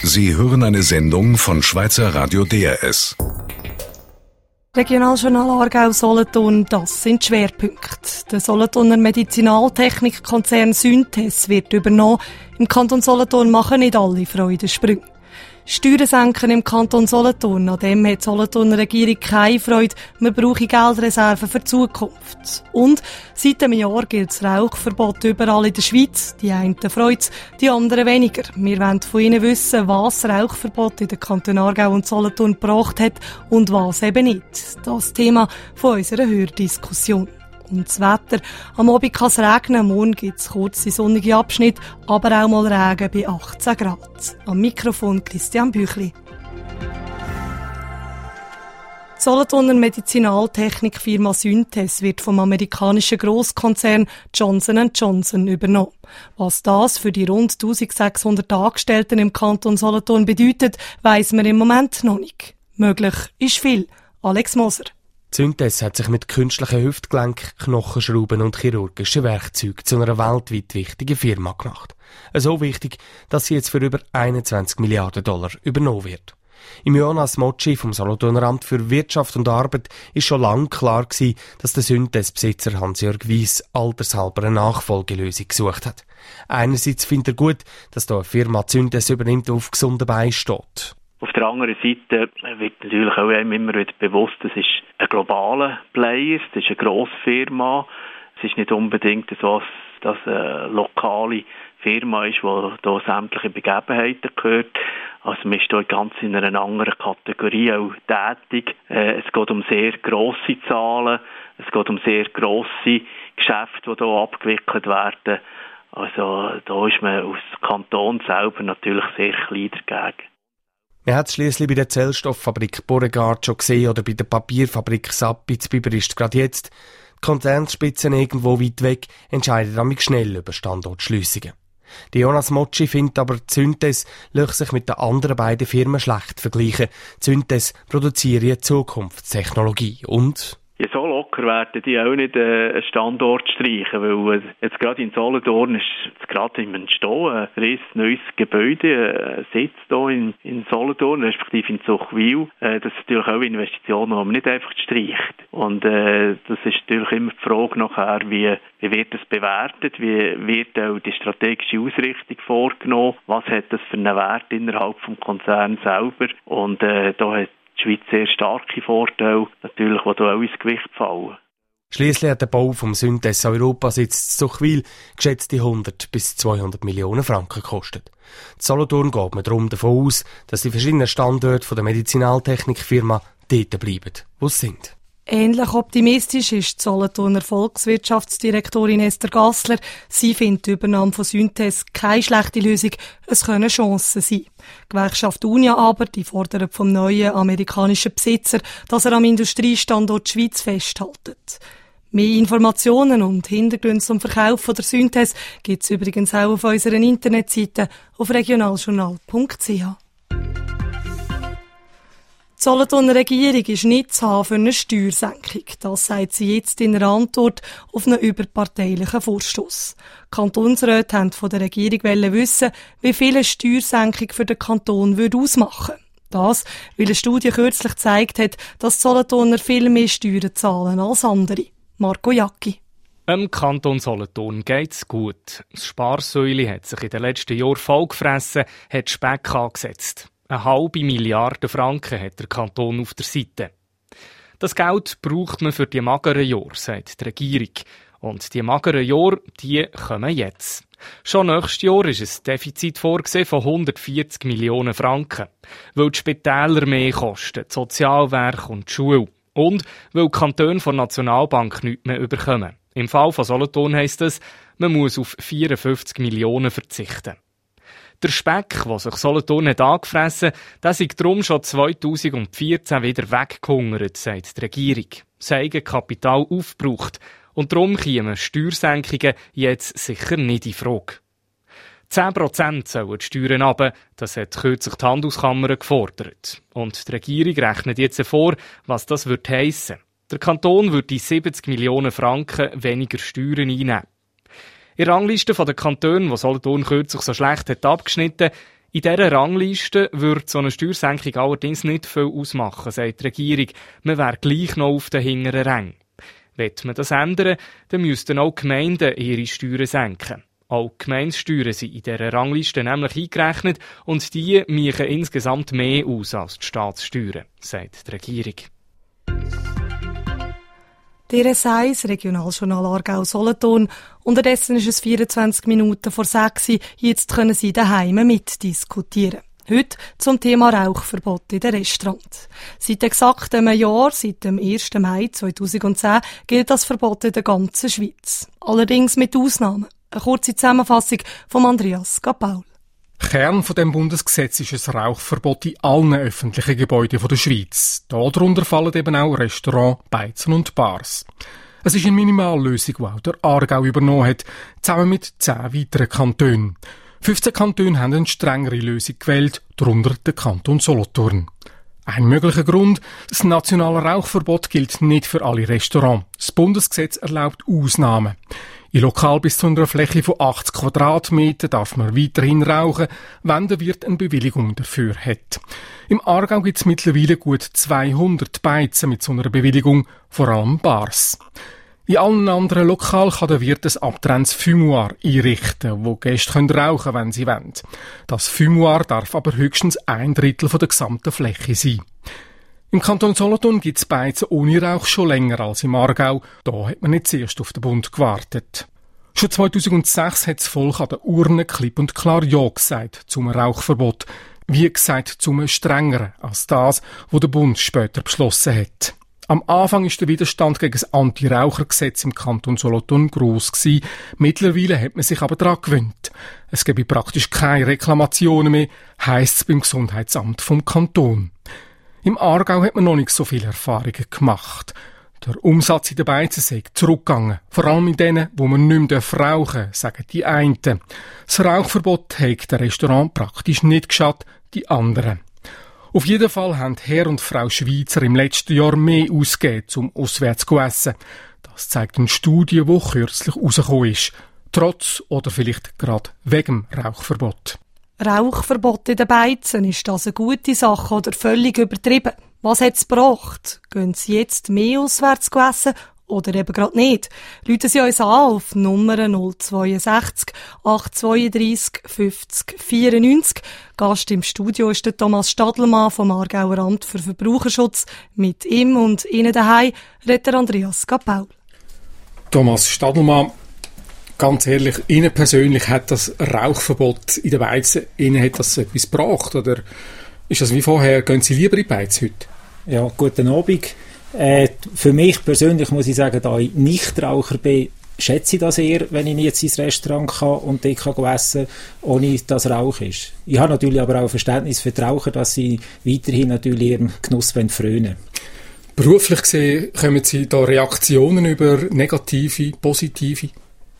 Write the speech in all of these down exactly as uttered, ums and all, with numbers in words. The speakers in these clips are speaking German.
Sie hören eine Sendung von Schweizer Radio D R S. Regionaljournal Aargau-Solothurn, das sind die Schwerpunkte. Der Solothurner Medizinaltechnikkonzern Synthes wird übernommen. Im Kanton Solothurn machen nicht alle Freudensprünge. Steuern senken im Kanton Solothurn, an dem hat die Solothurner Regierung keine Freude. Man brauche Geldreserven für die Zukunft. Und seit einem Jahr gilt das Rauchverbot überall in der Schweiz. Die einen freut es, die anderen weniger. Wir wollen von Ihnen wissen, was das Rauchverbot in den Kantonen Aargau und Solothurn gebracht hat und was eben nicht. Das Thema von unserer Hördiskussion. Und das Wetter. Am Abend kann es regnen, morgen gibt es kurze sonnige Abschnitte, aber auch mal Regen bei achtzehn Grad. Am Mikrofon Christian Büchli. Die Solothurner Medizinaltechnikfirma Synthes wird vom amerikanischen Grosskonzern Johnson and Johnson übernommen. Was das für die rund eintausendsechshundert Angestellten im Kanton Solothurn bedeutet, weiss man im Moment noch nicht. Möglich ist viel. Alex Moser. Synthes hat sich mit künstlichen Hüftgelenk, Knochenschrauben und chirurgischen Werkzeugen zu einer weltweit wichtigen Firma gemacht. So wichtig, dass sie jetzt für über einundzwanzig Milliarden Dollar übernommen wird. Im Jonas Motschi vom Solothurner Amt für Wirtschaft und Arbeit ist schon lange klar gewesen, dass der Synthes-Besitzer Hans-Jörg Weiss altershalber eine Nachfolgelösung gesucht hat. Einerseits findet er gut, dass da eine Firma Synthes übernimmt, die auf gesunden Beinen steht. Auf der anderen Seite wird natürlich auch immer wieder bewusst, das ist ein globaler Player, das ist eine grosse Firma. Es ist nicht unbedingt so, dass das eine lokale Firma ist, die hier sämtliche Begebenheiten gehört. Also man ist hier ganz in einer anderen Kategorie auch tätig. Es geht um sehr grosse Zahlen, es geht um sehr grosse Geschäfte, die hier abgewickelt werden. Also da ist man aus Kanton selber natürlich sehr klein dagegen. Man hat es schliesslich bei der Zellstofffabrik Beauregard schon gesehen oder bei der Papierfabrik Sappi zu Biberist. Gerade jetzt, die Konzernspitzen irgendwo weit weg, entscheiden damit schnell über Standortschliessungen. Die Jonas Motschi findet aber, Synthes lässt sich mit den anderen beiden Firmen schlecht vergleichen. Synthes produziert Zukunftstechnologie und... Ja, so locker werden die auch nicht äh, einen Standort streichen, weil äh, jetzt gerade in Solothurn ist jetzt gerade im Entstehen ein riesiges neues Gebäude, äh, Sitz hier in, in Solothurn, respektive in Zuchwil. Äh, das ist natürlich auch Investitionen, die man nicht einfach streicht. Und äh, das ist natürlich immer die Frage nachher, wie, wie wird das bewertet, wie wird auch die strategische Ausrichtung vorgenommen, was hat das für einen Wert innerhalb des Konzerns selber. Und äh, da hat die Schweiz sehr starke Vorteile, natürlich, die hier auch ins Gewicht fallen. Schliesslich hat der Bau vom Synthes Europasitz zu Zuchwil geschätzte hundert bis zweihundert Millionen Franken gekostet. In Solothurn geht man darum davon aus, dass die verschiedenen Standorte der Medizinaltechnikfirma dort bleiben, wo sie sind. Ähnlich optimistisch ist die Solothurner Volkswirtschaftsdirektorin Esther Gassler. Sie findet die Übernahme von Synthes keine schlechte Lösung, es können Chancen sein. Die Gewerkschaft Unia aber, die fordert vom neuen amerikanischen Besitzer, dass er am Industriestandort Schweiz festhält. Mehr Informationen und Hintergründe zum Verkauf von der Synthes gibt es übrigens auch auf unserer Internetseite auf regionaljournal punkt c h. Die Solothurner Regierung ist nicht zu haben für eine Steuersenkung. Das sagt sie jetzt in einer Antwort auf einen überparteilichen Vorstoss. Die Kantonsräte wollten von der Regierung wissen, wie viel eine Steuersenkung für den Kanton würde ausmachen. Das, weil eine Studie kürzlich gezeigt hat, dass die Solothurner viel mehr Steuern zahlen als andere. Marco Jacki. Im Kanton Solothurn geht's gut. Das Sparsäule hat sich in den letzten Jahren vollgefressen, hat Speck angesetzt. Eine halbe Milliarde Franken hat der Kanton auf der Seite. Das Geld braucht man für die mageren Jahre, sagt die Regierung. Und die mageren Jahre, die kommen jetzt. Schon nächstes Jahr ist ein Defizit vorgesehen von hundertvierzig Millionen Franken. Weil die Spitäler mehr kosten, die Sozialwerke und die Schule. Und weil die Kantone von der Nationalbank nichts mehr überkommen. Im Fall von Solothurn heisst es, man muss auf vierundfünfzig Millionen verzichten. Der Speck, der sich Solothurn hat angefressen, der sei darum schon zweitausendvierzehn wieder weggehungert, sagt die Regierung. Das Eigenkapital aufgebraucht. Und darum kämen Steuersenkungen jetzt sicher nicht in Frage. zehn Prozent sollen die Steuern runter, das hat kürzlich die Handelskammer gefordert. Und die Regierung rechnet jetzt vor, was das würde heissen. Der Kanton würde siebzig Millionen Franken weniger Steuern einnehmen. In der Rangliste der Kantone, die Solothurn kürzlich so schlecht hat abgeschnitten, In dieser Rangliste würde so eine Steuersenkung allerdings nicht viel ausmachen, sagt die Regierung. Man wäre gleich noch auf den hinteren Rängen. Will man das ändern, dann müssten auch Gemeinden ihre Steuern senken. Auch Gemeindesteuern sind in dieser Rangliste nämlich eingerechnet und die machen insgesamt mehr aus als die Staatssteuern, sagt die Regierung. Der R S eins, Regionaljournal Aargau-Solothurn. Unterdessen ist es vierundzwanzig Minuten vor sechs. Jetzt können Sie daheim mitdiskutieren. Heute zum Thema Rauchverbot in den Restaurants. Seit exakt einem Jahr, seit dem ersten Mai zweitausendzehn, gilt das Verbot in der ganzen Schweiz. Allerdings mit Ausnahmen. Eine kurze Zusammenfassung von Andreas Gapaul. Kern von dem Bundesgesetz ist ein Rauchverbot in allen öffentlichen Gebäuden der Schweiz. Darunter fallen eben auch Restaurants, Beizen und Bars. Es ist eine Minimallösung, die auch der Aargau übernommen hat, zusammen mit zehn weiteren Kantonen. fünfzehn Kantone haben eine strengere Lösung gewählt, darunter der Kanton Solothurn. Ein möglicher Grund: das nationale Rauchverbot gilt nicht für alle Restaurants. Das Bundesgesetz erlaubt Ausnahmen. In Lokal bis zu einer Fläche von achtzig Quadratmetern darf man weiterhin rauchen, wenn der Wirt eine Bewilligung dafür hat. Im Aargau gibt es mittlerweile gut zweihundert Beizen mit so einer Bewilligung, vor allem Bars. In allen anderen Lokalen kann der Wirt ein abgetrenntes Fumoir einrichten, wo Gäste können rauchen können, wenn sie wollen. Das Fumoir darf aber höchstens ein Drittel von der gesamten Fläche sein. Im Kanton Solothurn gibt es Beizen ohne Rauch schon länger als im Aargau. Da hat man nicht zuerst auf den Bund gewartet. Schon zweitausendsechs hat das Volk an der Urne klipp und klar Ja gesagt zum Rauchverbot. Wie gesagt, zum strengeren als das, was der Bund später beschlossen hat. Am Anfang ist der Widerstand gegen das Anti-Raucher-Gesetz im Kanton Solothurn gross gewesen. Mittlerweile hat man sich aber daran gewöhnt. Es gebe praktisch keine Reklamationen mehr, heisst es beim Gesundheitsamt vom Kanton. Im Aargau hat man noch nicht so viele Erfahrungen gemacht. Der Umsatz in den Beizen sei zurückgegangen. Vor allem in denen, wo man nicht mehr rauchen darf, sagen die einen. Das Rauchverbot hat der Restaurant praktisch nicht geschadet, die anderen. Auf jeden Fall haben Herr und Frau Schweizer im letzten Jahr mehr ausgegeben, um auswärts zu essen. Das zeigt eine Studie, die kürzlich rausgekommen ist. Trotz oder vielleicht gerade wegen dem Rauchverbot. Rauchverbot in den Beizen, ist das eine gute Sache oder völlig übertrieben? Was hat es gebracht? Gehen Sie jetzt mehr auswärts essen oder eben gerade nicht? Rufen Sie uns an auf Nummer null zweiundsechzig, achthundertzweiunddreissig, fünfzig, vierundneunzig. Gast im Studio ist der Thomas Stadelmann vom Aargauer Amt für Verbraucherschutz. Mit ihm und Ihnen daheim redet Andreas Gapaul. Thomas Stadelmann, ganz ehrlich, Ihnen persönlich hat das Rauchverbot in der Beizen, Ihnen hat das etwas gebracht? Oder ist das wie vorher, gehen Sie lieber in die Beiz heute? Ja, guten Abend. Äh, für mich persönlich muss ich sagen, da ich Nichtraucher bin, schätze ich das eher, wenn ich jetzt ins Restaurant kann und dort kann essen kann, ohne dass Rauch ist. Ich habe natürlich aber auch Verständnis für die Raucher, dass sie weiterhin natürlich ihrem Genuss frönen. Beruflich gesehen, kommen Sie da Reaktionen über negative, positive?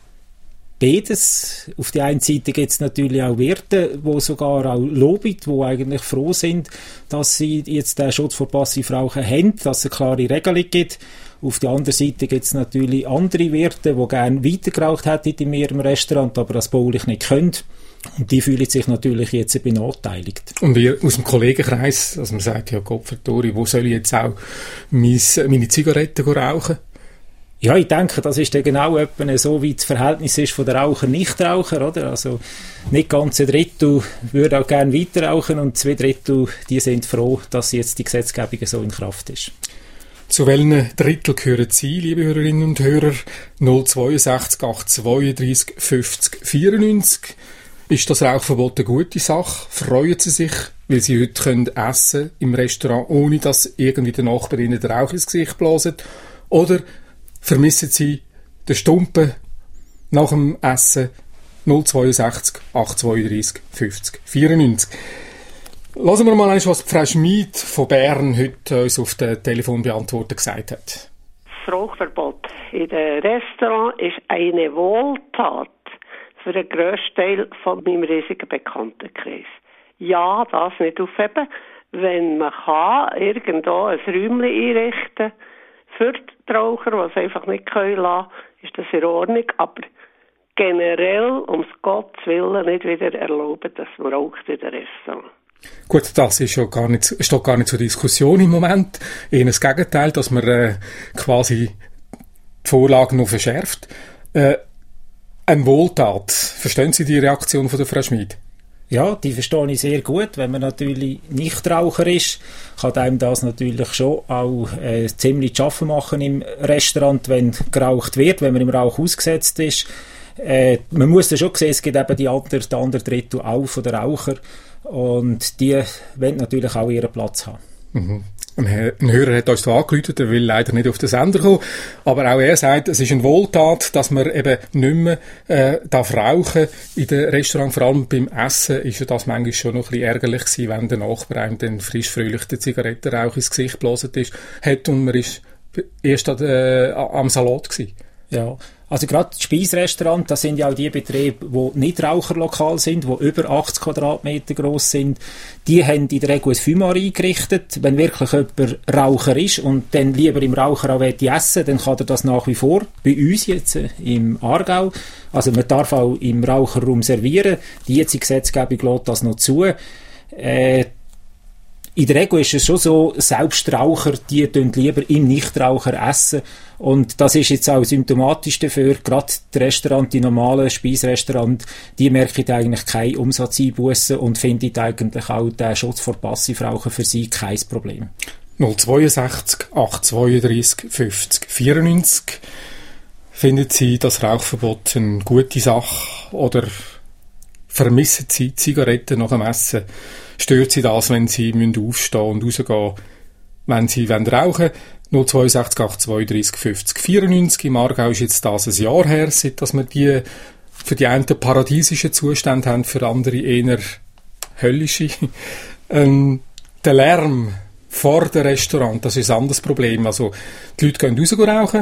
Beides. Auf der einen Seite gibt es natürlich auch Wirte, die sogar auch loben, die eigentlich froh sind, dass sie jetzt den Schutz vor Passivrauchen haben, dass es eine klare Regelung gibt. Auf der anderen Seite gibt es natürlich andere Wirte, die gerne weitergeraucht hätten in ihrem Restaurant, aber das baulich nicht können. Und die fühlen sich natürlich jetzt benachteiligt. Und ihr aus dem Kollegenkreis, also man sagt ja, Gott verdammt, wo soll ich jetzt auch meine Zigaretten rauchen? Ja, ich denke, das ist dann genau etwa so, wie das Verhältnis ist von den Raucher Nichtraucher, oder? Also nicht ganz ein Drittel würde auch gerne weiterrauchen und zwei Drittel, die sind froh, dass jetzt die Gesetzgebung so in Kraft ist. Zu welchen Drittel gehören Sie, liebe Hörerinnen und Hörer? null zweiundsechzig, achthundertzweiunddreissig, fünfzig, vierundneunzig. Ist das Rauchverbot eine gute Sache? Freuen Sie sich, weil Sie heute können essen im Restaurant, ohne dass irgendwie der Nachbar Ihnen den Rauch ins Gesicht blasen? Oder vermissen Sie den Stumpen nach dem Essen? null zweiundsechzig, achthundertzweiunddreissig, fünfzig, vierundneunzig. Lassen wir mal, was Frau Schmid von Bern heute uns auf dem Telefonbeantworter gesagt hat. Das Rauchverbot in den Restaurants ist eine Wohltat für den grössten Teil von meinem riesigen Bekanntenkreis. Ja, das nicht aufheben. Wenn man kann, irgendwo ein Räumchen einrichten für die Raucher, die es einfach nicht können lassen, ist das in Ordnung. Aber generell, ums Gottes Willen, nicht wieder erlauben, dass man raucht in den Restaurants. Gut, das ist ja gar nicht, steht gar nicht zur Diskussion im Moment. Eher das Gegenteil, dass man äh, quasi die Vorlagen noch verschärft. Äh, eine Wohltat. Verstehen Sie die Reaktion von der Frau Schmid? Ja, die verstehe ich sehr gut. Wenn man natürlich Nichtraucher ist, kann einem das natürlich schon auch äh, ziemlich zu schaffen machen im Restaurant, wenn geraucht wird, wenn man im Rauch ausgesetzt ist. Äh, man muss ja schon sehen, es gibt eben die andere, die andere Drittel auch von den Raucher und die wollen natürlich auch ihren Platz haben. Mhm. Ein Hörer hat uns da angerufen, der will leider nicht auf den Sender kommen, aber auch er sagt, es ist eine Wohltat, dass man eben nicht mehr äh, darf rauchen in den Restaurants. Vor allem beim Essen ist ja das manchmal schon noch ein bisschen ärgerlich gewesen, wenn der Nachbar einem dann frisch fröhlich den Zigarettenrauch ins Gesicht geblasen ist, hat und man ist erst äh, am Salat gewesen. Ja, also gerade die Speisrestaurants, das sind ja auch die Betriebe, die nicht raucherlokal sind, die über achtzig Quadratmeter gross sind. Die haben in der Regel ein Fumoir eingerichtet. Wenn wirklich jemand Raucher ist und dann lieber im Raucher auch essen will, dann kann er das nach wie vor. Bei uns jetzt äh, im Aargau. Also man darf auch im Raucherraum servieren. Die jetzige Gesetzgebung lässt das noch zu. Äh, In der Regel ist es schon so, selbst Raucher, die tun lieber im Nichtraucher essen. Und das ist jetzt auch symptomatisch dafür. Gerade die Restaurants, die normalen Speisrestaurants, die merken eigentlich keine Umsatzeinbussen und finden eigentlich auch den Schutz vor Passivrauchen für sie kein Problem. null zwei sechs acht zwei drei fünfzig vierundneunzig. Finden Sie das Rauchverbot eine gute Sache oder vermissen Sie Zigaretten nach dem Essen? Stört Sie das, wenn Sie aufstehen müssen und rausgehen, wenn Sie rauchen wollen? null zwei sechs acht zwei drei fünfzig vierundneunzig. Im Aargau ist jetzt das ein Jahr her, seit dass wir die für die einen paradiesischen Zustände haben, für andere eher höllische. ähm, der Lärm vor dem Restaurant, das ist ein anderes Problem. Also, die Leute gehen raus rauchen.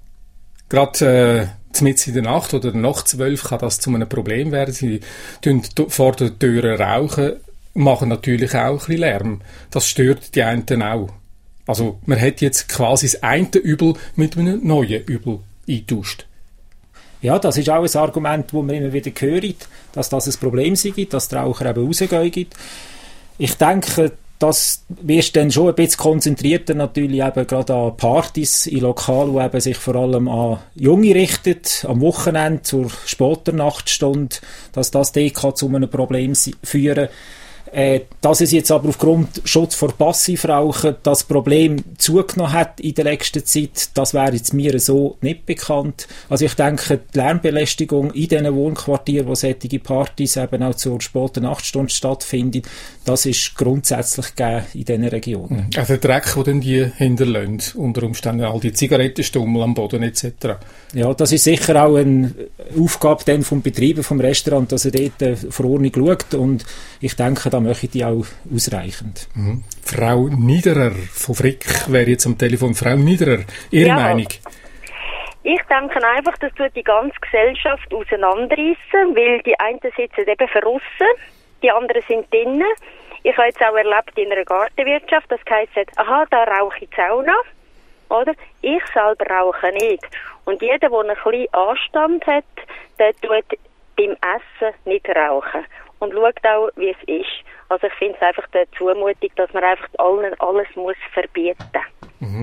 Gerade äh, mitten in der Nacht oder nach zwölf kann das zu einem Problem werden. Sie tun vor der Tür rauchen, machen natürlich auch ein bisschen Lärm. Das stört die einen auch. Also man hat jetzt quasi das eine Übel mit einem neuen Übel eingetauscht. Ja, das ist auch ein Argument, das man immer wieder hört, dass das ein Problem sei, dass die Raucher eben rausgehen. Ich denke, das wirst dann schon ein bisschen konzentrierter natürlich eben gerade an Partys in Lokalen, die eben sich vor allem an Junge richtet, am Wochenende zur später Nachtstunde, dass das dort zu einem Problem führen kann. Äh, dass es jetzt aber aufgrund Schutz vor Passivrauchen das Problem zugenommen hat in der letzten Zeit, das wäre jetzt mir so nicht bekannt. Also ich denke, die Lärmbelästigung in diesen Wohnquartieren, wo solche Partys eben auch zur späten Nachtstunde stattfinden, das ist grundsätzlich gegeben in diesen Regionen. Also der Dreck, den dann die hinterlassen, unter Umständen all die Zigarettenstummel am Boden et cetera. Ja, das ist sicher auch eine Aufgabe dann vom Betreiber vom Restaurant, dass er dort eine Verordnung schaut und ich denke, da möchte ich die auch ausreichend. Mhm. Frau Niederer von Frick wäre jetzt am Telefon. Frau Niederer, Ihre ja. Meinung? Ich denke einfach, das tut die ganze Gesellschaft auseinanderreissen, weil die einen sitzen eben draussen, die anderen sind drinnen. Ich habe jetzt auch erlebt in einer Gartenwirtschaft, das heisst, aha, da rauche ich jetzt auch noch. Oder? Ich selber rauche nicht. Und jeder, der ein bisschen Anstand hat, der tut beim Essen nicht rauchen. Und schaut auch, wie es ist. Also ich finde es einfach eine Zumutung, dass man einfach allen alles muss verbieten muss. Mhm.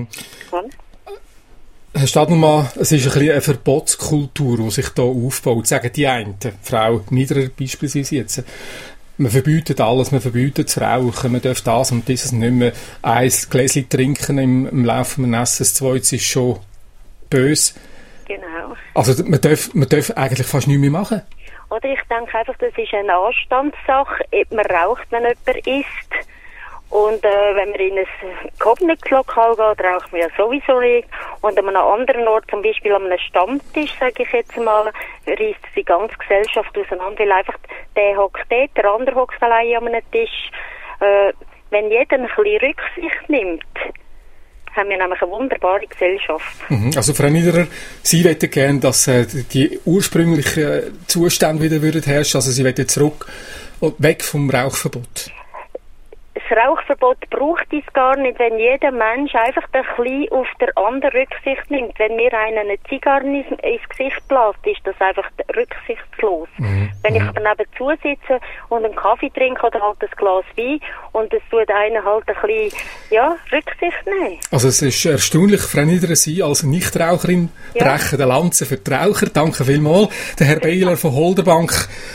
Herr Stadelmann, es ist ein bisschen eine Verbotskultur, die sich hier aufbaut, sagen die einen. Frau Niederer beispielsweise jetzt. Man verbietet alles, man verbietet das Rauchen, man darf das und dieses nicht mehr. Ein Gläschen trinken im, im Laufe des Essens, das zweite ist schon böse. Genau. Also man darf, man darf eigentlich fast nichts mehr machen. Oder ich denke einfach, das ist eine Anstandssache, ob man raucht, wenn jemand isst. Und äh, wenn man in ein Kopfnickslokal geht, raucht man ja sowieso nicht. Und an einem anderen Ort, zum Beispiel an einem Stammtisch, sage ich jetzt mal, reißt die ganze Gesellschaft auseinander, weil einfach der hockt dort, der andere hockt allein an einem Tisch. Äh, wenn jeder ein bisschen Rücksicht nimmt, haben wir nämlich eine wunderbare Gesellschaft. Also Frau Niederer, Sie möchten gerne, dass äh, die ursprünglichen Zustände wieder würden herrschen, also Sie möchten zurück, weg vom Rauchverbot. Rauchverbot braucht es gar nicht, wenn jeder Mensch einfach ein bisschen auf der anderen Rücksicht nimmt. Wenn mir einer eine Zigarre ins Gesicht bläst, ist das einfach rücksichtslos. Mhm. Wenn ich aber nebenzu sitze und einen Kaffee trinke oder halt ein Glas Wein und es tut einer halt ein bisschen, ja, Rücksicht nehmen. Also es ist erstaunlich, Frau Nieder, Sie als Nichtraucherin ja. brechen den Lanze für die Raucher. Danke vielmals. Der Herr Beiler von Holderbank,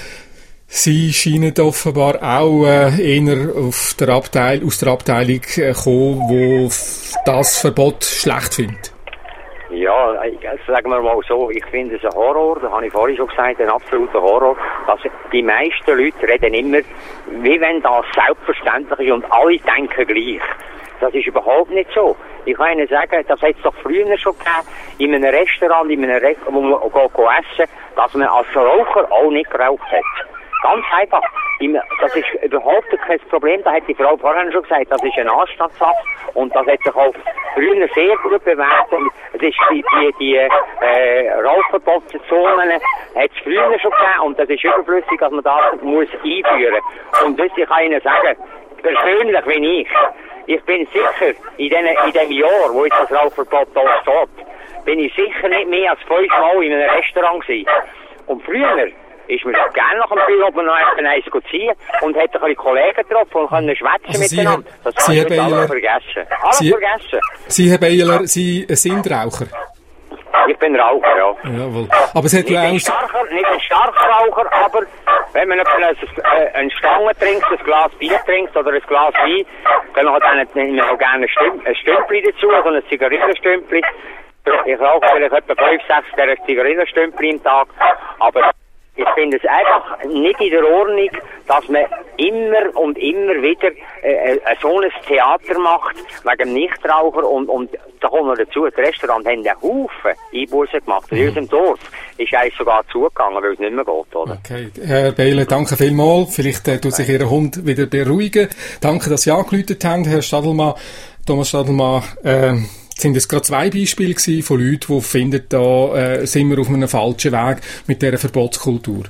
Sie scheinen offenbar auch äh, eher auf der Abteil, aus der Abteilung äh, kommen, wo das Verbot schlecht findet. Ja, sagen wir mal so, ich finde es ein Horror, das habe ich vorhin schon gesagt, ein absoluter Horror, dass die meisten Leute reden immer, wie wenn das selbstverständlich ist und alle denken gleich. Das ist überhaupt nicht so. Ich kann Ihnen sagen, das hat es doch früher schon gegeben, in einem Restaurant, in einem Re- wo man go essen, dass man als Raucher auch nicht geraucht hat. Ganz einfach. Das ist überhaupt kein Problem. Da hat die Frau vorhin schon gesagt, das ist ein Anstandssache. Und das hat sich auch früher sehr gut bewährt. Und es ist die, die, die äh, Rauchverbotszonen hat es früher schon gegeben. Und das ist überflüssig, dass man das muss einführen muss. Und das ich kann Ihnen sagen, persönlich wie ich, ich bin sicher, in dem, in dem Jahr, wo jetzt das Rauchverbot da steht, bin ich sicher nicht mehr als fünfmal in einem Restaurant gewesen. Und früher ist mir gerne nach dem Feierabend noch eins ziehen und hat ein bisschen Kollegen getroffen und können schwätzen also miteinander. Das habe ich alles vergessen. Alles Sie, vergessen. Sie, Herr Beiler, Sie sind Raucher? Ich bin Raucher, ja. Jawohl. Aber es hat nicht, ein starker, nicht ein Starkraucher, aber wenn man eine, eine Stange trinkt, ein Glas Bier trinkt oder ein Glas Wein, dann hat man auch gerne ein Stümpli dazu, also ein Zigarettenstümpli. Ich rauche vielleicht etwa fünf, sechs Zigarettenstümpli im Tag, aber ich finde es einfach nicht in der Ordnung, dass man immer und immer wieder äh, so ein Theater macht, wegen Nichtraucher und, und da kommen wir dazu, die Restaurants haben einen Haufen Einbußen gemacht. In unserem Dorf ist eigentlich sogar zugegangen, weil es nicht mehr geht, oder? Okay, Herr Beiler, danke vielmals. Vielleicht äh, tut sich Ihr Hund wieder beruhigen. Danke, dass Sie angerufen haben, Herr Stadelmann, Thomas Stadelmann. Äh, sind es gerade zwei Beispiele gewesen von Leuten, die finden, da äh, sind wir auf einem falschen Weg mit dieser Verbotskultur?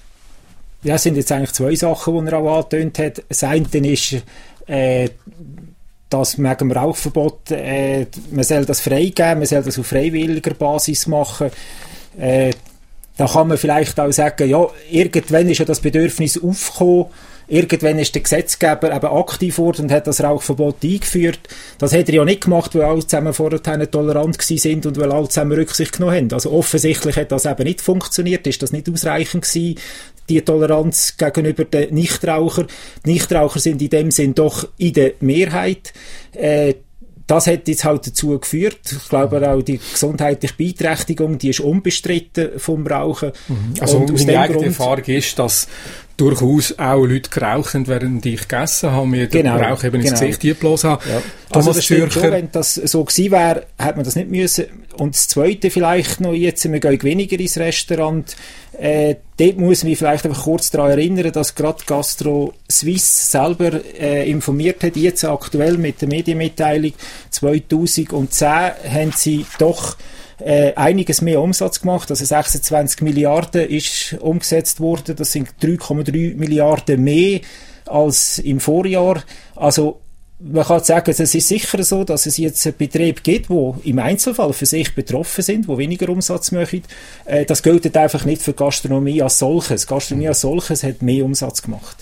Ja, es sind jetzt eigentlich zwei Sachen, die er auch angetönt hat. Das eine ist, äh, dass wegen dem Rauchverbot, äh, man soll das freigeben, man soll das auf freiwilliger Basis machen. Äh, da kann man vielleicht auch sagen, ja, irgendwann ist ja das Bedürfnis aufgekommen, irgendwann ist der Gesetzgeber eben aktiv geworden und hat das Rauchverbot eingeführt. Das hat er ja nicht gemacht, weil alle zusammen vorher tolerant gewesen sind und weil alle zusammen Rücksicht genommen haben. Also offensichtlich hat das eben nicht funktioniert, ist das nicht ausreichend gewesen, die Toleranz gegenüber den Nichtrauchern. Die Nichtraucher sind in dem Sinn doch in der Mehrheit. Äh, Das hat jetzt halt dazu geführt, ich glaube auch die gesundheitliche Beeinträchtigung, die ist unbestritten vom Rauchen. Mhm. Also und meine eigene Grund, Erfahrung ist, dass durchaus auch Leute geraucht haben, während ich gegessen habe, mir genau, den Rauch eben ins genau. Gesicht geblasen habe. Ja. Also das stimmt schon, wenn das so gewesen wäre, hätte man das nicht müssen. Und das Zweite vielleicht noch jetzt, wir gehen weniger ins Restaurant, äh, dort muss man vielleicht einfach kurz daran erinnern, dass gerade Gastro Suisse selber äh, informiert hat, jetzt aktuell mit der Medienmitteilung zweitausendzehn haben sie doch Äh, einiges mehr Umsatz gemacht, also sechsundzwanzig Milliarden ist umgesetzt worden, das sind drei Komma drei Milliarden mehr als im Vorjahr. Also man kann sagen, es ist sicher so, dass es jetzt einen Betrieb gibt, die im Einzelfall für sich betroffen sind, die weniger Umsatz machen. Äh, das gilt einfach nicht für Gastronomie als solches. Gastronomie als solches hat mehr Umsatz gemacht.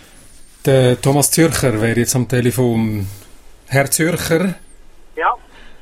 Der Thomas Zürcher wäre jetzt am Telefon. Herr Zürcher? Ja.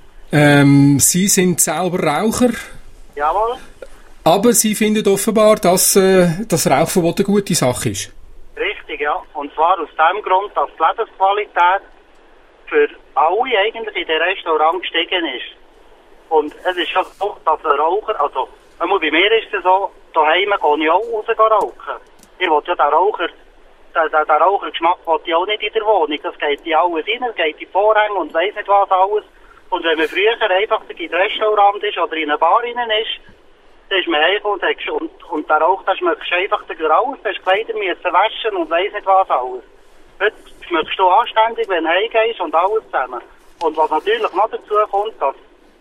Ähm, Sie sind selber Raucher? Jawohl. Aber Sie finden offenbar, dass äh, das Rauchverbot eine gute Sache ist? Richtig, ja. Und zwar aus dem Grund, dass die Lebensqualität für alle eigentlich in den Restaurants gestiegen ist. Und es ist schon so, dass ein Raucher, also bei mir ist es so, daheim gehe ich auch raus rauchen. Ich will ja den Raucher, den, den, den Rauchergeschmack will ich auch nicht in der Wohnung. Das geht in alles rein, es geht in die Vorhänge und weiss nicht was alles. Und wenn man früher einfach in ein Restaurant ist oder in eine Bar rein ist, dann ist man einfach und, und, und der Rauch, da schmeckst du einfach raus, da hast du Kleider müssen waschen und weiss nicht was alles. Heute schmeckst du anständig, wenn du heimgehst und alles zusammen. Und was natürlich noch dazu kommt, dass,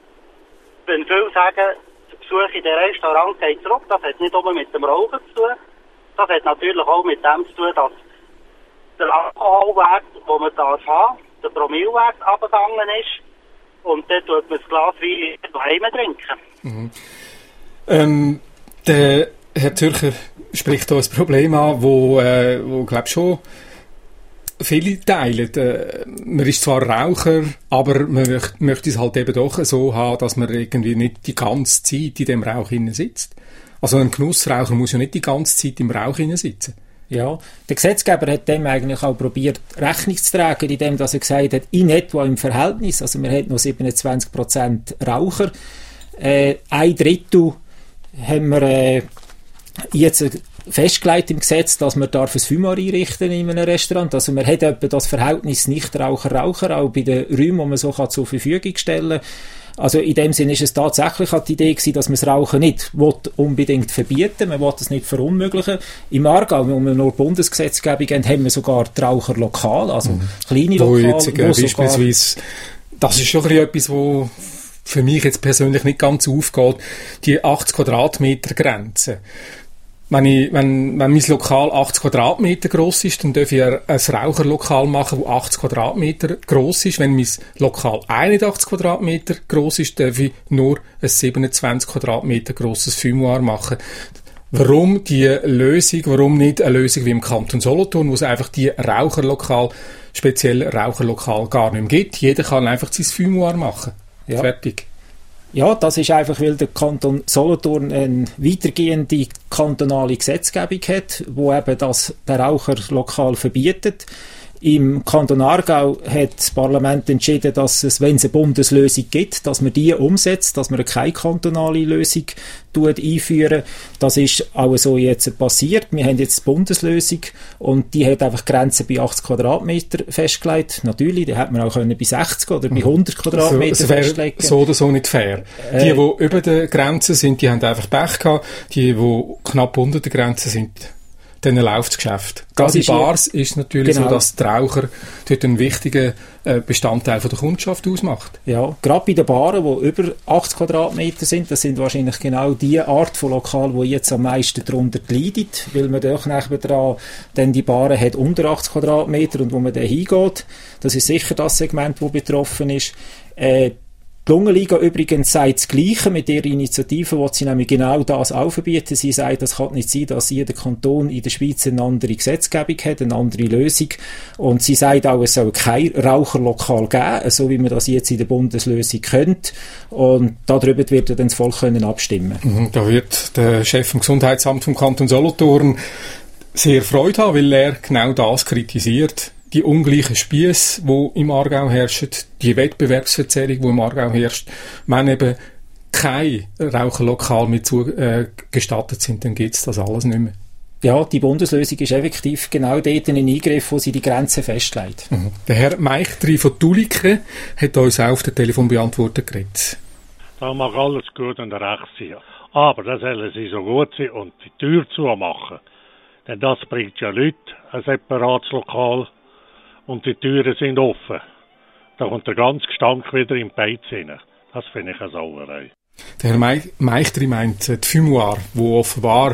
wenn viele sagen, der Besuch in den Restaurant geht zurück, das hat nicht nur mit dem Rauchen zu tun, das hat natürlich auch mit dem zu tun, dass der Alkohol Alkoholwert, den man darf haben, der Promillewert abgegangen ist. Und dann tut man das Glas Wein daheim trinken. Mhm. Ähm, der Herr Zürcher spricht hier ein Problem an, wo, äh, wo glaube ich schon viele teilen. Äh, man ist zwar Raucher, aber man möcht, möchte es halt eben doch so haben, dass man irgendwie nicht die ganze Zeit in dem Rauch hinein sitzt. Also ein Genussraucher muss ja nicht die ganze Zeit im Rauch hinein sitzen. Ja, der Gesetzgeber hat dem eigentlich auch probiert, Rechnung zu tragen, indem dass er gesagt hat, in etwa im Verhältnis, also wir haben noch siebenundzwanzig Prozent Raucher, äh, ein Drittel haben wir äh, jetzt festgelegt im Gesetz, dass man darf ein Fumoir einrichten in einem Restaurant. Also man hat etwa das Verhältnis Nichtraucher-Raucher auch bei den Räumen, die man so kann zur Verfügung stellen kann. Also in dem Sinne ist es tatsächlich die Idee gewesen, dass man das Rauchen nicht unbedingt verbieten, man will es nicht verunmöglichen. Im Aargau, wo wir nur Bundesgesetzgebung haben, haben wir sogar die Raucher lokal, also mhm. kleine Lokale. Wo jetzt, äh, wo beispielsweise, das ist schon etwas, wo für mich jetzt persönlich nicht ganz aufgeht, die achtzig Quadratmeter Grenze. Wenn, ich, wenn, wenn mein Lokal achtzig Quadratmeter gross ist, dann darf ich ein Raucherlokal machen, das achtzig Quadratmeter gross ist. Wenn mein Lokal einundachtzig Quadratmeter gross ist, darf ich nur ein siebenundzwanzig Quadratmeter grosses Fumoir machen. Warum die Lösung, warum nicht eine Lösung wie im Kanton Solothurn, wo es einfach die Raucherlokal, speziell Raucherlokal gar nicht mehr gibt. Jeder kann einfach sein Fumoir machen. Ja. Fertig. Ja, das ist einfach, weil der Kanton Solothurn eine weitergehende kantonale Gesetzgebung hat, wo eben das der Raucherlokal verbietet. Im Kanton Aargau hat das Parlament entschieden, dass es, wenn es eine Bundeslösung gibt, dass man die umsetzt, dass man keine kantonale Lösung einführen. Das ist auch so jetzt passiert. Wir haben jetzt die Bundeslösung und die hat einfach Grenzen bei achtzig Quadratmeter festgelegt. Natürlich, die hätte man auch können bei sechzig oder bei hundert Quadratmeter so, festlegen. So oder so nicht fair. Äh, die, die über der Grenze sind, die haben einfach Pech gehabt. Die, die knapp unter der Grenze sind, dann läuft das Geschäft. Gerade in Bars ist es natürlich genau so, dass die Raucher dort einen wichtigen äh, Bestandteil von der Kundschaft ausmacht. Ja, gerade bei den Baren, die über achtzig Quadratmeter sind, das sind wahrscheinlich genau die Art von Lokal, die jetzt am meisten darunter leidet, weil man doch nebenan dann die Baren hat unter achtzig Quadratmeter und wo man dann hingeht. Das ist sicher das Segment, das betroffen ist. Äh, Die Lungenliga übrigens sagt das Gleiche mit ihrer Initiative, wo sie nämlich genau das auch verbieten. Sie sagt, es kann nicht sein, dass jeder Kanton in der Schweiz eine andere Gesetzgebung hat, eine andere Lösung. Und sie sagt auch, es soll kein Raucherlokal geben, so wie man das jetzt in der Bundeslösung könnte. Und darüber wird dann das Volk können abstimmen. Mhm, da wird der Chef vom Gesundheitsamt vom Kanton Solothurn sehr Freude haben, weil er genau das kritisiert. Die ungleichen Spiesse, die im Aargau herrschen, die Wettbewerbsverzerrung, die im Aargau herrscht, wenn eben kein Raucherlokal mehr zu, äh, gestattet sind, dann gibt es das alles nicht mehr. Ja, die Bundeslösung ist effektiv genau dort ein Eingriff, wo sie die Grenzen festlegt. Mhm. Der Herr Meichtri von Tuliken hat uns auch auf den Telefonbeantworter geredet. Da mag alles gut und recht sein. Aber das sollen sie so gut sein und die Tür zumachen. Denn das bringt ja Leute, ein separates Lokal, und die Türen sind offen. Da kommt der ganze Gestank wieder in die Beiz rein. Das finde ich eine Sauerei. Der Herr Meichtri meint die Fumoir, wo offenbar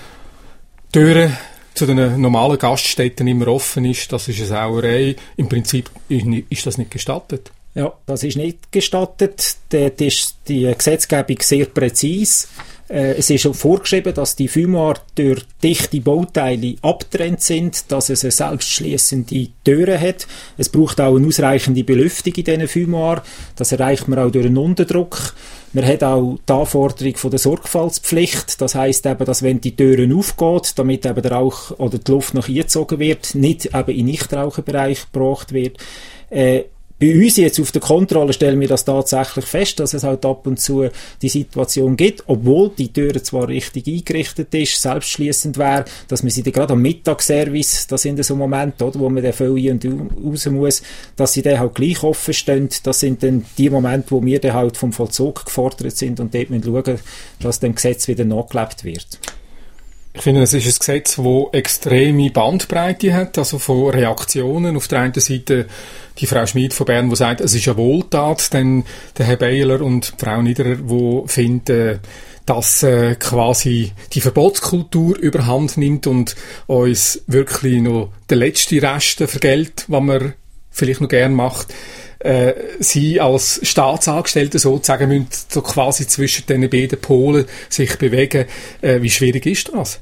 die Türen zu den normalen Gaststätten immer offen ist. Das ist eine Sauerei. Im Prinzip ist das nicht gestattet. Ja, das ist nicht gestattet. Dort ist die Gesetzgebung sehr präzise. Es ist auch vorgeschrieben, dass die Fumoir durch dichte Bauteile abgetrennt sind, dass es eine selbstschliessende Türe hat. Es braucht auch eine ausreichende Belüftung in diesen Fumoir. Das erreicht man auch durch einen Unterdruck. Man hat auch die Anforderung von der Sorgfaltspflicht. Das heisst eben, dass wenn die Türen aufgeht, damit eben der Rauch oder die Luft noch eingezogen wird, nicht eben in Nichtraucherbereich gebracht wird. Äh, Bei uns jetzt auf der Kontrolle stellen wir das tatsächlich fest, dass es halt ab und zu die Situation gibt, obwohl die Türe zwar richtig eingerichtet ist, selbstschliessend wäre, dass man sie dann gerade am Mittagsservice, das sind so Momente, oder, wo man dann viel ein und raus muss, dass sie dann halt gleich offen stehen. Das sind dann die Momente, wo wir dann halt vom Vollzug gefordert sind und dort müssen schauen, dass dem Gesetz wieder nachgelebt wird. Ich finde, es ist ein Gesetz, das extreme Bandbreite hat, also von Reaktionen. Auf der einen Seite die Frau Schmid von Bern, die sagt, es ist eine Wohltat, dann der Herr Beiler und die Frau Niederer, die finden, dass äh, quasi die Verbotskultur überhand nimmt und uns wirklich noch der letzte Rest vergelt, was man vielleicht noch gern macht. Äh, sie als Staatsangestellte sozusagen müssen so quasi zwischen den beiden Polen sich bewegen. Äh, wie schwierig ist das?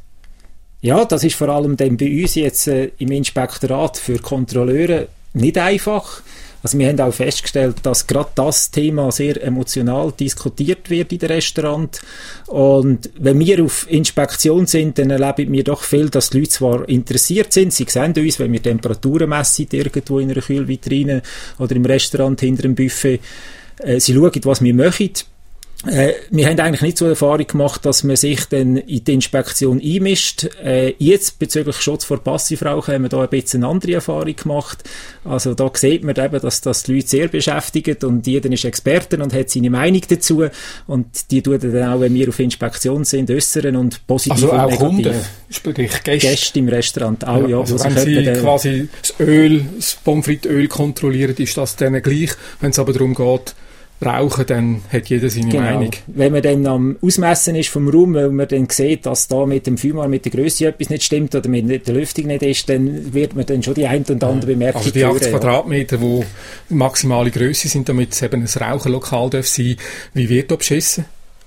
Ja, das ist vor allem dann bei uns jetzt äh, im Inspektorat für Kontrolleure nicht einfach. Also wir haben auch festgestellt, dass gerade das Thema sehr emotional diskutiert wird in den Restaurants. Und wenn wir auf Inspektion sind, dann erleben wir doch viel, dass die Leute zwar interessiert sind, sie sehen uns, wenn wir Temperaturen messen irgendwo in einer Kühlvitrine oder im Restaurant hinter dem Buffet, äh, sie schauen, was wir machen. Äh, wir haben eigentlich nicht so eine Erfahrung gemacht, dass man sich dann in die Inspektion einmischt. Äh, jetzt bezüglich Schutz vor Passivrauchen haben wir da ein bisschen eine andere Erfahrung gemacht. Also da sieht man eben, dass das die Leute sehr beschäftigt und jeder ist Experte und hat seine Meinung dazu und die tun dann auch, wenn wir auf Inspektion sind, äußern und positiv also und auch negativ. Kunden, sprich Gäste. Gäste im Restaurant auch, ja. ja also wenn sie quasi das Öl, das Pommes frites Öl kontrollieren, ist das denen gleich. Wenn es aber darum geht, rauchen, dann hat jeder seine genau. Meinung. Wenn man dann am Ausmessen ist vom Raum, weil man dann sieht, dass da mit dem Fumar, mit der Grösse etwas nicht stimmt oder mit der Lüftung nicht ist, dann wird man dann schon die ein und andere Bemerkung Also die achtzig hören, Quadratmeter, die maximale Grösse sind, damit es eben ein Raucherlokal darf sein. Wie wird da beschissen?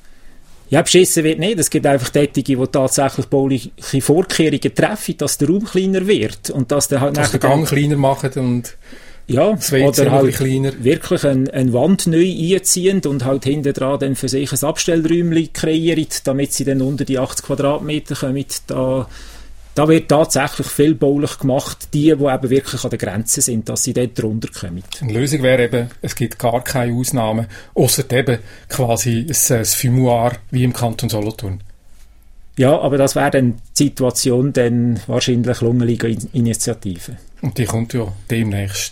Ja, beschissen wird nicht. Es gibt einfach Tätige, die tatsächlich bauliche Vorkehrungen treffen, dass der Raum kleiner wird. Und dass der halt dass den Gang kleiner machen und ja, das W C oder halt kleiner. Wirklich eine, eine Wand neu einziehen und halt hinten dran dann für sich ein Abstellräumchen kreieren, damit sie dann unter die achtzig Quadratmeter kommen. Da, da wird tatsächlich viel baulich gemacht, die, die eben wirklich an der Grenze sind, dass sie dort drunter kommen. Eine Lösung wäre eben, es gibt gar keine Ausnahmen, ausser eben quasi ein, ein Fumoir wie im Kanton Solothurn. Ja, aber das wäre dann die Situation dann wahrscheinlich lungenlige Initiative. Und die kommt ja demnächst.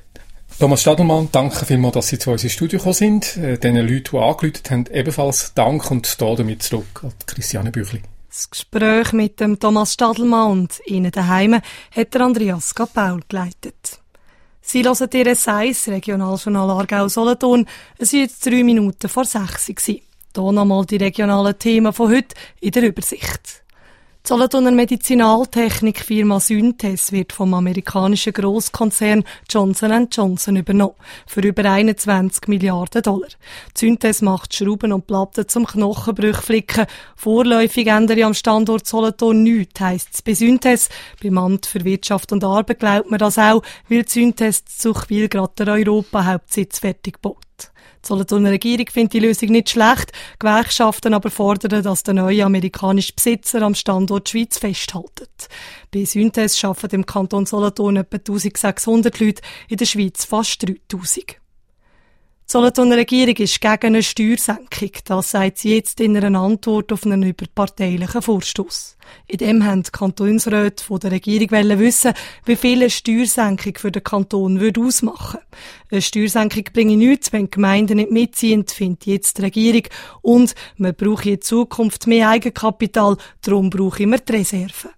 Thomas Stadelmann, danke vielmals, dass Sie zu uns ins Studio gekommen sind. Äh, den Leuten, die angerufen haben, ebenfalls Dank und da damit zurück an Christiane Büchli. Das Gespräch mit dem Thomas Stadelmann und Ihnen daheim hat der Andreas Paul geleitet. Sie hören Ihr S eins Regionaljournal Aargau-Solothurn. Es war jetzt drei Minuten vor sechs. Hier nochmal die regionalen Themen von heute in der Übersicht. Die Solothurner Medizinaltechnikfirma Synthes wird vom amerikanischen Grosskonzern Johnson and Johnson übernommen, für über einundzwanzig Milliarden Dollar. Synthes macht Schrauben und Platten zum Knochenbrüche flicken. Vorläufig ändere am Standort Solothurn nichts, heisst es bei Synthes. Beim Amt für Wirtschaft und Arbeit glaubt man das auch, weil Synthes zu Zuchwil gerade der Europa-Hauptsitz fertig baut. Die Solothurner Regierung findet die Lösung nicht schlecht, Gewerkschaften aber fordern, dass der neue amerikanische Besitzer am Standort Schweiz festhält. Bei Synthes arbeiten im Kanton Solothurn etwa eintausendsechshundert Leute, in der Schweiz fast dreitausend. Die Solothurner Regierung ist gegen eine Steuersenkung. Das sagt sie jetzt in einer Antwort auf einen überparteilichen Vorstoss. In dem haben die Kantonsräte von der Regierung wissen, wie viel eine Steuersenkung für den Kanton würde ausmachen. Eine Steuersenkung bringe nichts, wenn die Gemeinden nicht mitziehen, findet jetzt die Regierung. Und man brauche in Zukunft mehr Eigenkapital, darum brauche ich die Reserven.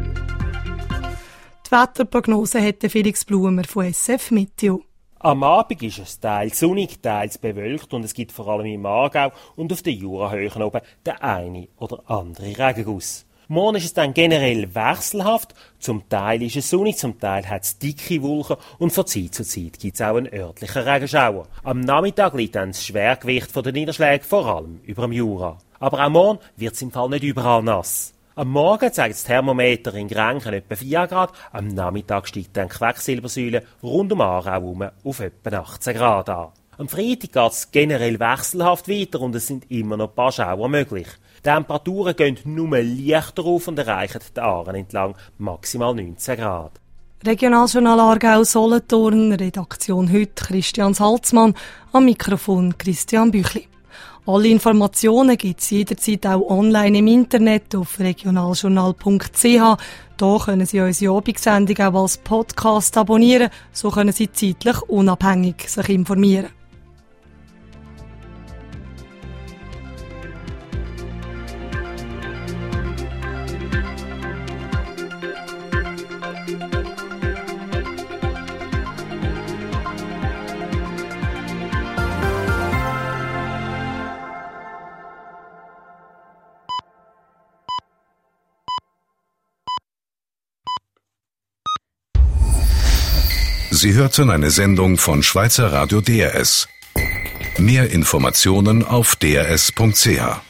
Die Wetterprognose hat Felix Blumer von S F Meteo. Am Abend ist es teils sonnig, teils bewölkt und es gibt vor allem im Aargau und auf den Jurahöhen oben den eine oder andere Regenguss. Morgen ist es dann generell wechselhaft, zum Teil ist es sonnig, zum Teil hat es dicke Wolken und von Zeit zu Zeit gibt es auch einen örtlichen Regenschauer. Am Nachmittag liegt dann das Schwergewicht der Niederschläge vor allem über dem Jura. Aber auch morgen wird es im Fall nicht überall nass. Am Morgen zeigt das Thermometer in Grenchen etwa vier Grad, am Nachmittag steigt dann die Quecksilbersäule rund um Aarau herum auf etwa achtzehn Grad an. Am Freitag geht es generell wechselhaft weiter und es sind immer noch ein paar Schauer möglich. Die Temperaturen gehen nur leichter auf und erreichen die Aaren entlang maximal neunzehn Grad. Regionaljournal Aargau-Solothurn, Redaktion heute Christian Salzmann, am Mikrofon Christian Büchli. Alle Informationen gibt es jederzeit auch online im Internet auf regionaljournal punkt c h. Da können Sie unsere Abendsendung auch als Podcast abonnieren, so können Sie zeitlich unabhängig sich informieren. Sie hörten eine Sendung von Schweizer Radio D R S. Mehr Informationen auf d r s punkt c h.